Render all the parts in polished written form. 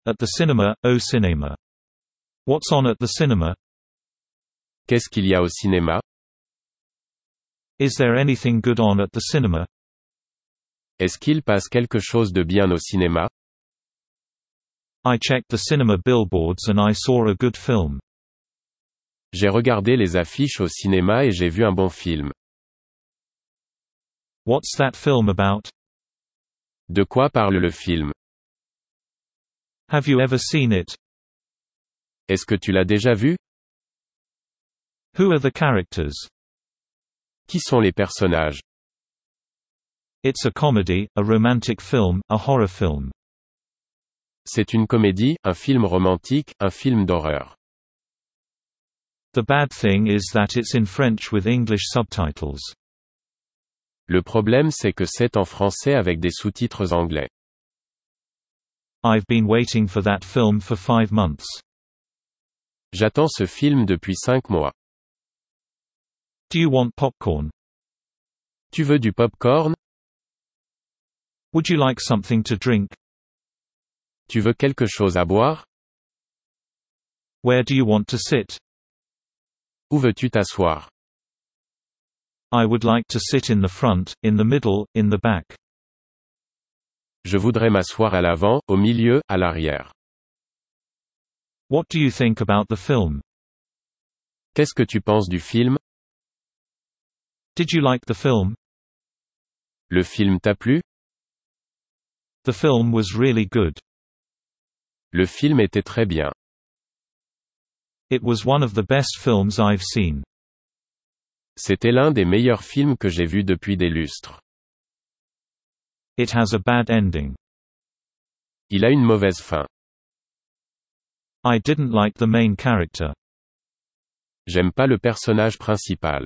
At the cinema, au cinéma. What's on at the cinema? Qu'est-ce qu'il y a au cinéma? Is there anything good on at the cinema? Est-ce qu'il passe quelque chose de bien au cinéma? I checked the cinema billboards and I saw a good film. J'ai regardé les affiches au cinéma et j'ai vu un bon film. What's that film about? De quoi parle le film? Have you ever seen it? Est-ce que tu l'as déjà vu? Who are the characters? Qui sont les personnages? It's a comedy, a romantic film, a horror film. C'est une comédie, un film romantique, un film d'horreur. The bad thing is that it's in French with English subtitles. Le problème c'est que c'est en français avec des sous-titres anglais. I've been waiting for that film for 5 months. J'attends ce film depuis 5 mois. Do you want popcorn? Tu veux du pop-corn? Would you like something to drink? Tu veux quelque chose à boire? Where do you want to sit? Où veux-tu t'asseoir? I would like to sit in the front, in the middle, in the back. Je voudrais m'asseoir à l'avant, au milieu, à l'arrière. What do you think about the film? Qu'est-ce que tu penses du film? Did you like the film? Le film t'a plu? The film was really good. Le film était très bien. It was one of the best films I've seen. C'était l'un des meilleurs films que j'ai vus depuis des lustres. It has a bad ending. Il a une mauvaise fin. I didn't like the main character. J'aime pas le personnage principal.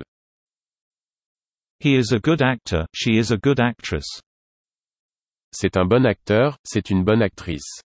He is a good actor, she is a good actress. C'est un bon acteur, c'est une bonne actrice.